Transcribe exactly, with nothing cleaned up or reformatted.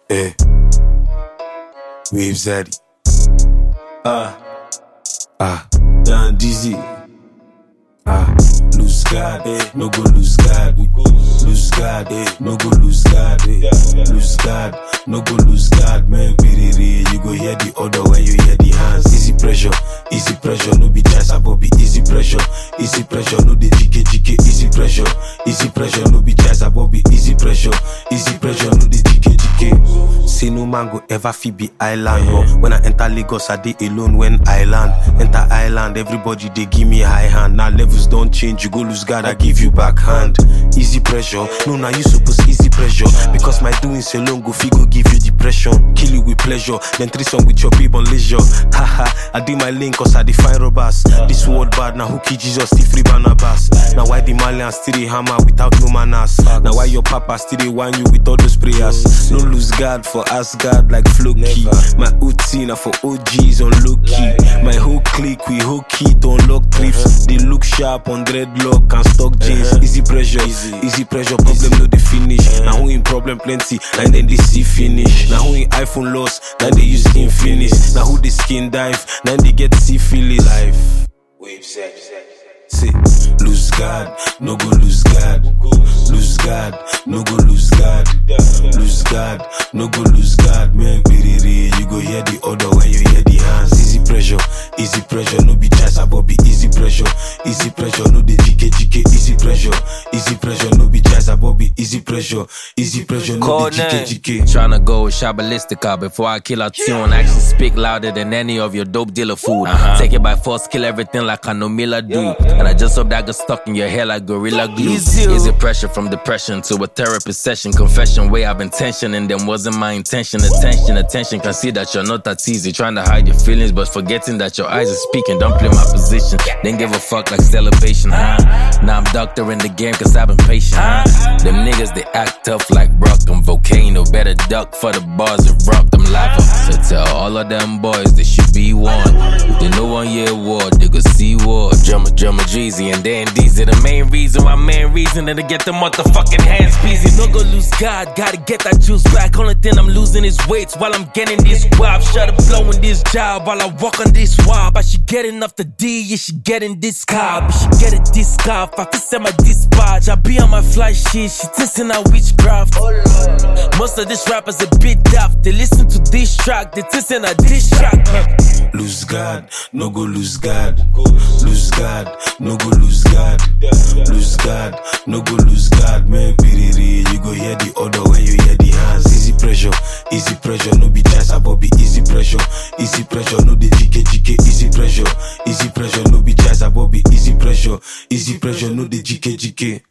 Eh. Wave Zaddy. Ah. Ah. Dan Dizzy. Ah. Lose God, eh. No go lose God. Lose God, eh. No go lose God, eh. Lose God, no go lose God, man. Biriri, you go hear the order when you hear the hands. Easy pressure, easy pressure, no be chance about be easy pressure. Easy pressure, no the G K G K. Easy pressure, easy pressure, no be chance about be easy pressure. Easy pressure, no the G K G K. Say no man go ever fi be island. Yeah. When I enter Lagos, I dey alone when I land. Enter island, everybody they give me high hand. Now levels don't change, you go lose God, I give you backhand. Easy pressure, no now you suppose easy pressure. Because my doings alone go fi go give you depression. Kill you with pleasure, then threesome with your babe on leisure. Haha, I do my lane cause I define robbers. This world bad, now who kill Jesus, the free Barnabas. Now why the Malian still dey hammer without no manners? Now why your papa still dey whine you with all those prayers? No lose God for Asgard like Floki. My Uti na for O Gs on low key. My whole clique we whole key to unlock thrips. They look sharp on dreadlock and stock jeans. Easy pressure, easy pressure, problem no the finish. Now who in problem plenty, and then they see finish. Now who in iPhone loss, now they use Infinix. Now who the skin dive, now they get syphilis. Life, wave sex. See, lose God, no go lose God. Lose God, no go lose God. Lose God, no go lose God. Man, biriri, you go hear the order when you hear the hands. Easy pressure, easy pressure, no be chance about be easy pressure. Easy pressure, no the G K G K. Easy pressure, easy pressure, no be chance about be easy pressure. Easy pressure, no the G K G K. Tryna go Shabalistica before I kill a tune. Actually speak louder than any of your dope dealer food. Uh-huh. Take it by force, kill everything like I know Miller do. And I just hope that gets stuck in your hair like Gorilla Glue. Easy, Easy pressure from depression to a therapy session. Confession way I've been tensioning, them wasn't my intention. Attention, attention, can see that you're not that easy. Trying to hide your feelings, but forgetting that your eyes are speaking. Don't play my position, then give a fuck like celebration, huh? Now I'm doctor in the game cause I've been patient, huh? Them niggas, they act tough like rock. I'm volcano, better duck for the bars of rock. Them lava. So tell all of them boys they should be warned. If they know one year war, they go see war. Drummer, drummer, Jeezy, and then these are the main reason why main reason to get the motherfucking hands busy. No go lose God, gotta get that juice back. Only thing I'm losing is weights while I'm getting this guap. Shut up blowing this job while I walk on this swab. I should get enough to D, you should get in this car. I should get a disc off, I can send my dispatch. I be on my fly shit, she testing out witchcraft. Most of these rappers a bit daft. They listen to this track, they testing a diss track. Lose God, no go lose God. Lose God, no go lose God. Lose God, no go lose God. Man, biriri, you go hear the order when you hear the hands. Easy pressure, easy pressure, no be chance about be easy pressure. Easy pressure, no the G K G K. Easy pressure, easy pressure, no be chance about be easy pressure. Easy pressure, no the G K G K.